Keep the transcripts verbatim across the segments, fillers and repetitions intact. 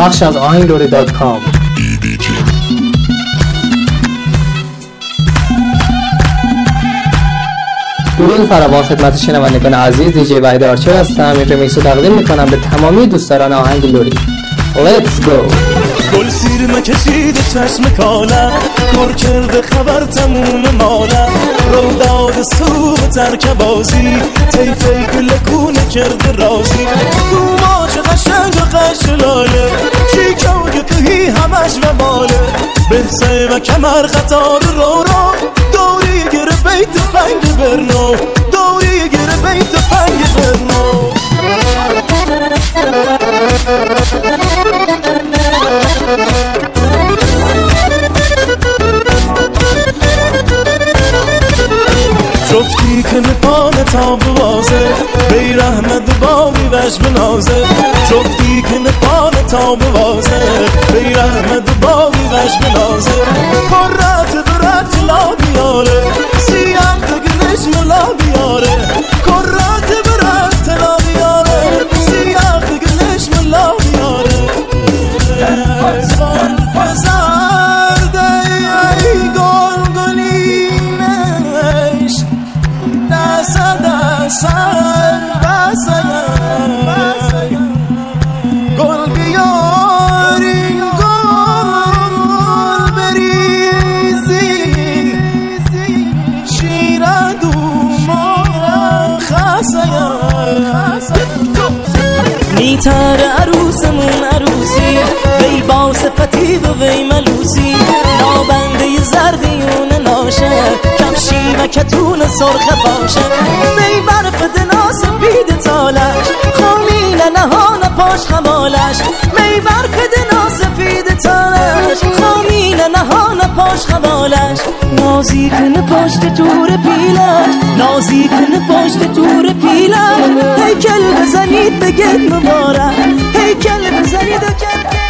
پخش از آهنگلوری دات کام. درود فراوان خدمت شنوندگان عزیز، دیجی وحید آرچر هستم. این ریمیکس رو تقدیم میکنم به تمامی دوستداران آهنگ لوری. Let's go. گل سیر مکشید چشم کاله، کار کرده خبر تموم ماله، رو داد سو به ترک بازی، تیفه گلکونه کرده رازی، تو ما چه قشنگ و قشلاله، چی که توهی همش و باله، بحثه و کمر خطار رو رو، دوری گره بیت فنگ برنو، دوری گره بیت فنگ برنو. جفتی که نپانه تا بوازه، بی رحمت باقی وش بنازه، جفتی که نپانه تا بوازه، بی رحمت باقی وش بنازه، کرات برات لا بیاره، سیام دگلش ملا بیاره، کرات برات لا بیاره، سیام دگلش ملا بیاره. ازوان فزرده ای گل گلینش، دست دست دست گل بیارین گل بریزین، شیر دومان خسته میتر عروسمون عروسی، وی با صفتی و وی ملوسی، نابنده زردیون ناشه، کمشی و کتون سرخ باشه، وی برف دنا سفید تالش، خامین نهان پاش خمالش، می برف دنا سفید تالش، خامین نهان پاش خمالش، نازی کنه پشت تور پیلش، نازی کنه پشت تور پیلش، هیکل بزنید بگید مبارک، هیکل بزنید و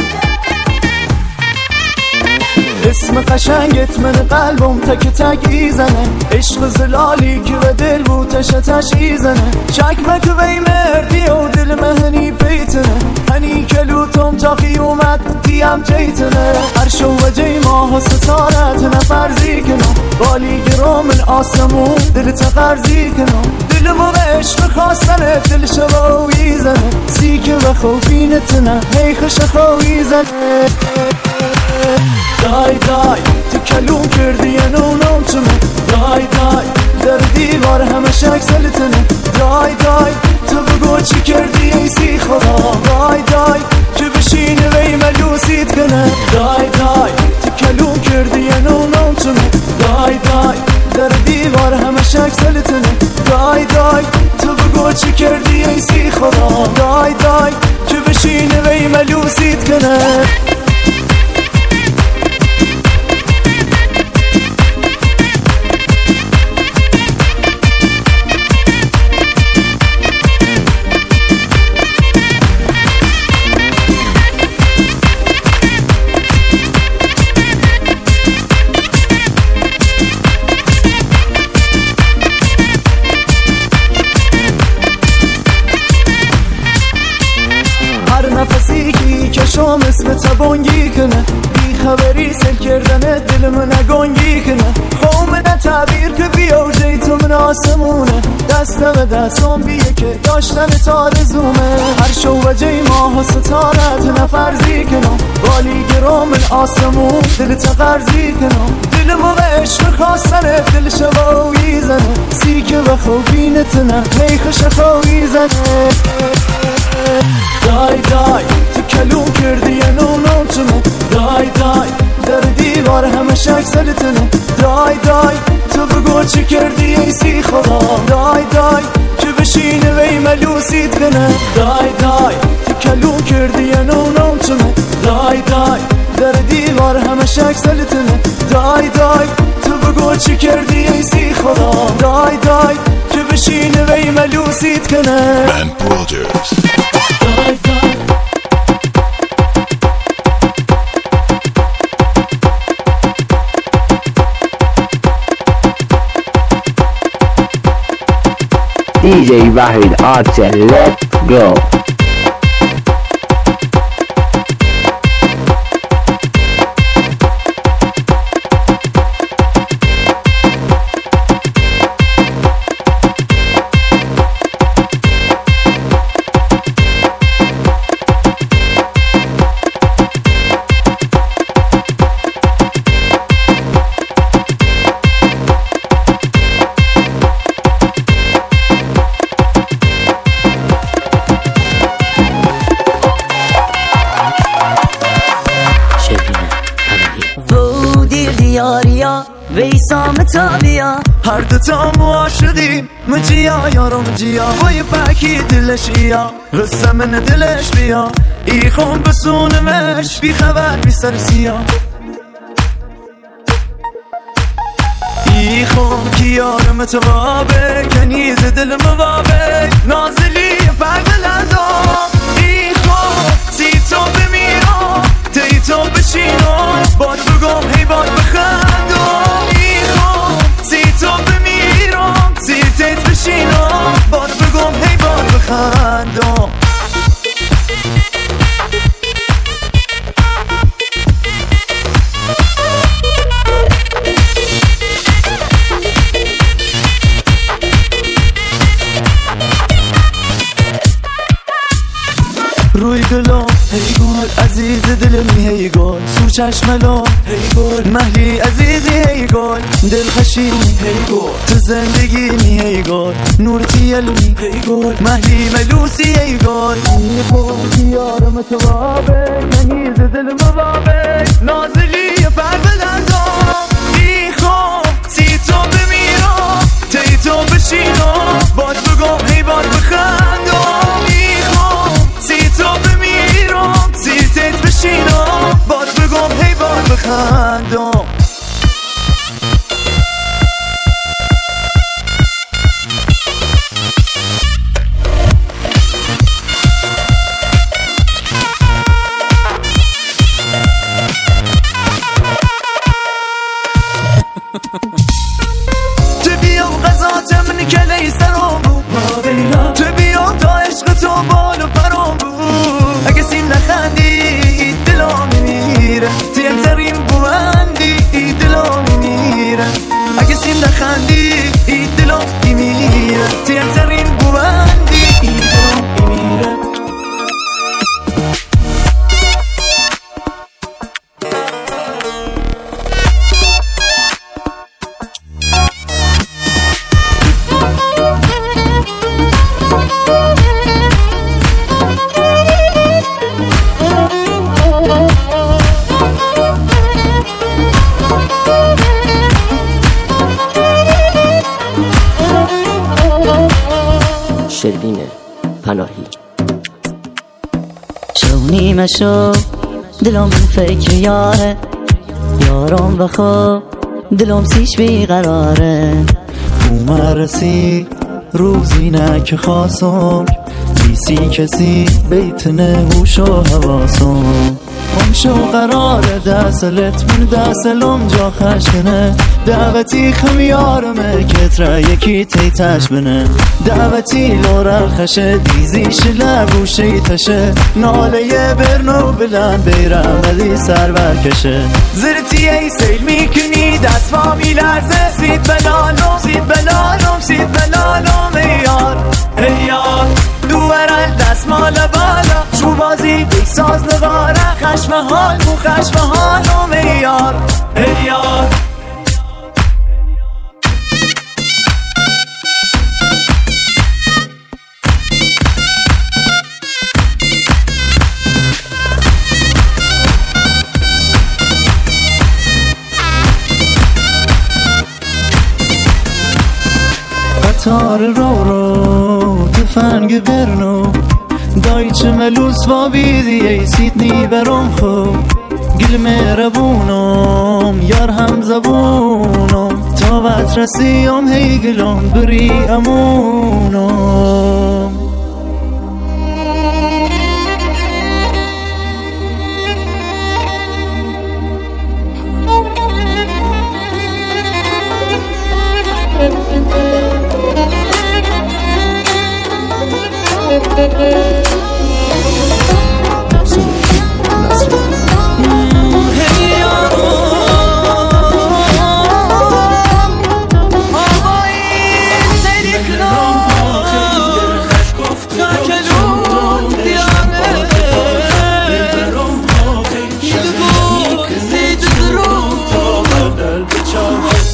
اسم قشنگت من قلبم تک تک ایزنه، عشق زلالی که به دل بوتش تش ایزنه، چکمک وی مردی و دل مهنی پیتنه، هنی کلوتم تا قیومت دیم جیتنه، هر شو وجه ماه و ستارت نفرزی کنم، بالی گرام من آسمون دل تقرزی کنم، دلمو عشق خواستنه دل شبا و ایزنه، سیکه و خوفینتنه هی خش خویزنه. دای دای تو کلون کردی یه نونم چمه، دای دای در دیوار همه شک سلطنه، دای دای تو بگو چی کردی ای سی خدا، دای دای که بشینه وی ملوسیت کنه، دای دای تو کلون کردی یه نونم چمه، دای دای در دیوار همه شک سلطنه، دای دای تو بگو چی کردی ای سی خدا، دای دای که بشینه وی ملوسیت کنه. نفسی کی کشم اسم تبانگی کنه، بی خبری سل کردن دل من نگانگی کنه، خومه نه تعبیر که بیا جای تو من آسمونه، دستم دستم بیه که داشتن تارزومه، هر شو وجه ماه و ستارت نفرزی کنم، بالی گرام من آسمون دل تقرزی کنم، دل مو عشق خواستنه دل شباوی زنه، سیکه و خوبینتنه میخش خوی زنه. دای دای تو کلون کردی یه نونم چمه، دای دای در دیوار همه شک سلطنه، دای دای تو بگو چی کردی ای سی خدا، دای دای که بشینه وی ملوسیت کنه، دای دای تو کلون کردی یه نونم چمه، دای دای در دیوار همه شک سلطنه، دای دای تو بگو چی کردی ای سی خدا، دای دای که بشینه وی ملوسیت کنه. Man Brothers. دیجی وحید آرچر، let's go. تا بیا هر دوتا ما شدیم مجیا یارو مجیا وای پاکی دلش یا قصه من دلش بیا ای خون بسونمش بی خبر بی سر سیا ای خون کی یارم توابه کنیز دل موابه نازلی پر بلندم ای خون سی تو بمیرم تی تو بشینم باد بگم هی باد بخندم ای خون سی تو بمیرم سی تیت بشینم باد بگم هی باد بخندم روی دلم هی گل عزیز دلمی هی گل سور چشملم هی گل مهلی عزیزی هی گل دل خشیمی هی گل تو زندگی می هی گل نور تیلمی هی گل مهلی ملوسی هی گل ای خون یارم توابه کنیز دل موابه نازلی پر بلندم ای خون سی تو بمیرم تی تو بشینم باد بگم هی باد بخندم ای خون سی تو بمیرم سی تیت بشینم باد بگم هی باد بخندم تو بیام غذات من کلی سرام بود تو بیام تا عشق تو بال و پرام بود اگه سیم نخندی دلام میمیره تیم ترین بوندی دلام میمیره اگه سیم نخندی دلام میمیره تیم ترین بوندی دلام میمیره شروین پناهی شو نیمه شو دلم فکر یاره یارم بخواب دلم سیش بیقراره اومرسی روزی نه که خواستم بیسی کسی بیتنه هوش و حواسم هم شو قرار دستلت من دستلم جا خشکنه دعوتی خمیارمه کتره یکی تیتش بنه دعوتی لورل خشه دیزیش لبوشی تشه ناله برنو بلند بیرم ولی سر برکشه زرتی ای سیل میکنی دست ما میلرزه سید بلالم سید بلالم سید بلالم ای یار ای یار دوورل دست مال بالا شو بازی بیساز نگاره خشم حال مو خشم حالم ای یار ای یار قطار رو رو تفنگ برنو دایچه ملوس و بیدی ای سیدنی برام خوب گل مهربونم یار هم زبونم تا وقت رسیم هی گلم بری امونم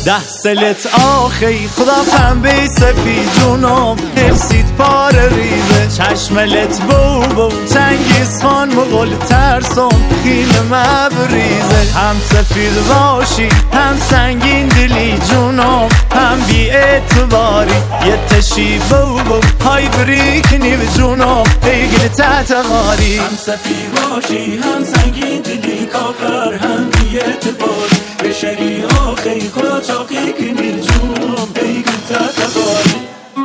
ده سلت آخی خدا پنبه سفید جونم دلسید پاره ریزه چشملت بو بو چنگیز خان مغل ترسم خیل مبریزه هم سفید باشی هم سنگین دلی جونم هم بی اعتباری یه تشی بو بو های بریکنی به جونم بگل تحت غاری هم سفید باشی هم سنگین دلی کافر هم بی اعتباری بشری آخی خدا چاقی کنی جونم بگل تحت غاری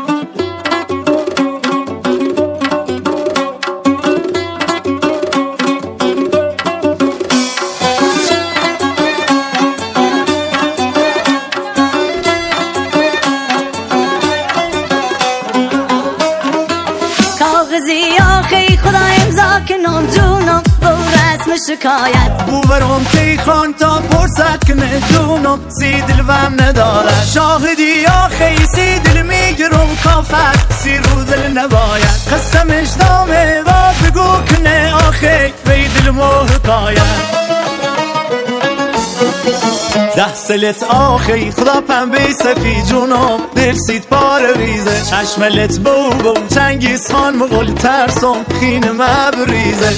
آخی خدا امضا کنم جونم با رسم شکایت بوبرم تیخان تا پرسد کنه جونم سی دل وم نداره شاهدی آخی سی دل میگرم کافت سی رو دل نباید قسمش دامه و بگو کنه آخی بی دل محکایت ده سلت آخی خدا پنبه سفید جونم دلسید پاره ریزه چشملت بو بو چنگیز خان مغل ترسم خین مبریزه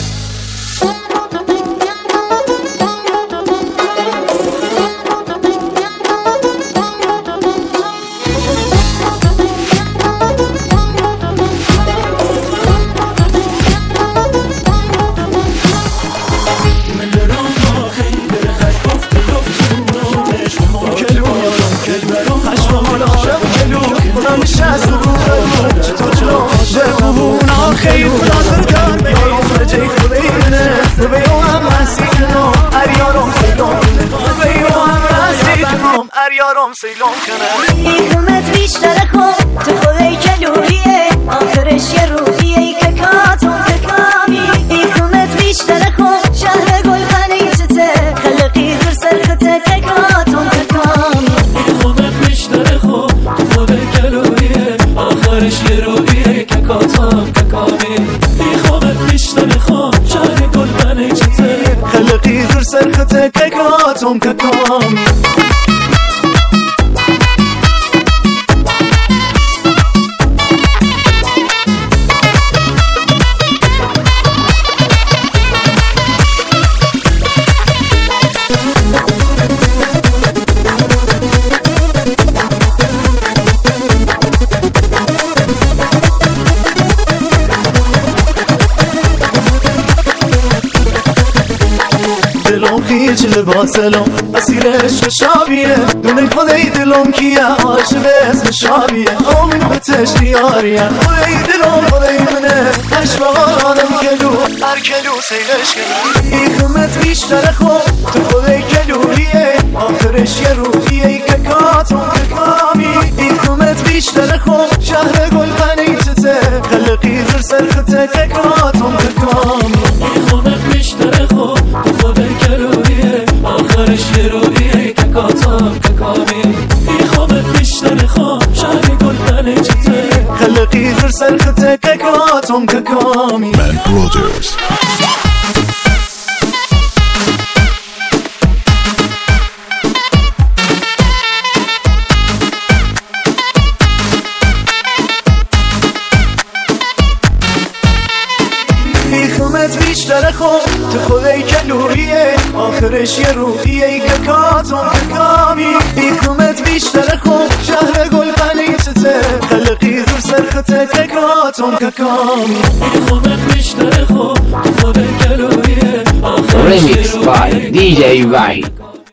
خیلی خدا سرکار بیام جای خودینه بیام هم رسیدم اریارم سیلون کنه بیام رسیدم اریارم سیلون کنه این قومت بیشتر خود تو خودی کلوریه آخرش یه روحیه که کاتون تکامی این قومت بیشتر خود شهر گل قنیجته خلقی زر سرخته که کاتون تکامی این قومت بیشتر خود تو خودی کلوریه آخرش یه روحیه که کاتون خلقی زر سرخته که کاتم که کامی دلم خیچ لباسلم اسیر عشق شابیه دونه خدای دلم کیه عاشق اسم شابیه آمین به تشریاریه خدای دلم خدای منه عشق آدم کلو هر کلو سیلش کنه این قیمت بیشتر خود تو خدای کلوریه آخرش یه روحیه که کاتون که کامی این قیمت بیشتر خود شهر گل قنیجته خلقی زر سرخته که کاتون که کامی این قیمت بیشتر خود تو خدای کلوریه آخرش یه رویه که کاتم که کامی این خوابت بیشتر خواب شهر گل قنیجته خلقی زر سرخته که کاتم که کامی Man Brothers. بیخومت بیشتر خود تو خودی کلوریه آخرش یه روحیه که کاتم که کامی بیخومت بیشتر خود شهر گل قنیجته خلقی زر سرخته که کاتم که کامی بیخومت بیشتر خود تو خودی کلوریه آخرش یه Remix by دی جی White.